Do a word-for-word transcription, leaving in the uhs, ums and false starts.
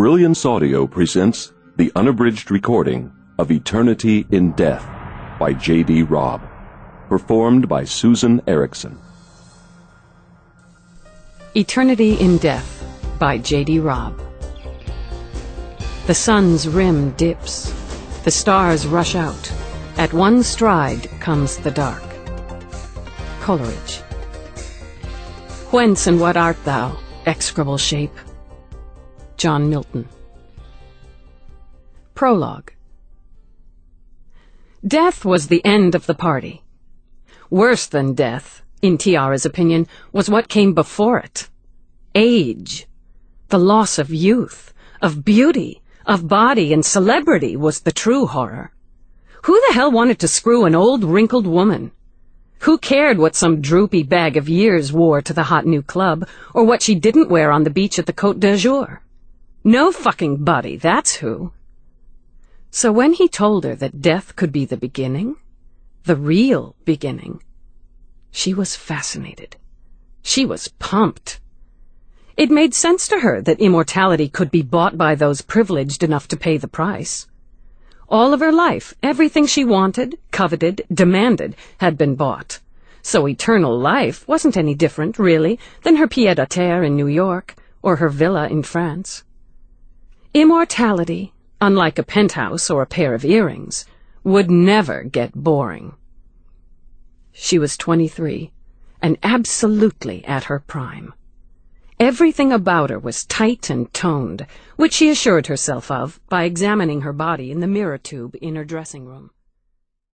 Brilliance Audio presents the unabridged recording of Eternity in Death by J D. Robb, performed by Susan Erickson. Eternity in Death by J D. Robb. The sun's rim dips. The stars rush out. At one stride comes the dark. Coleridge. Whence and what art thou, execrable shape? John Milton. Prologue. Death was the end of the party. Worse than death, in Tiara's opinion, was what came before it. Age. The loss of youth, of beauty, of body and celebrity was the true horror. Who the hell wanted to screw an old wrinkled woman? Who cared what some droopy bag of years wore to the hot new club, or what she didn't wear on the beach at the Côte d'Azur? No fucking body, that's who. So when he told her that death could be the beginning, the real beginning, she was fascinated. She was pumped. It made sense to her that immortality could be bought by those privileged enough to pay the price. All of her life, everything she wanted, coveted, demanded, had been bought. So eternal life wasn't any different, really, than her pied-à-terre in New York, or her villa in France. Immortality, unlike a penthouse or a pair of earrings, would never get boring. She was twenty-three, and absolutely at her prime. Everything about her was tight and toned, which she assured herself of by examining her body in the mirror tube in her dressing room.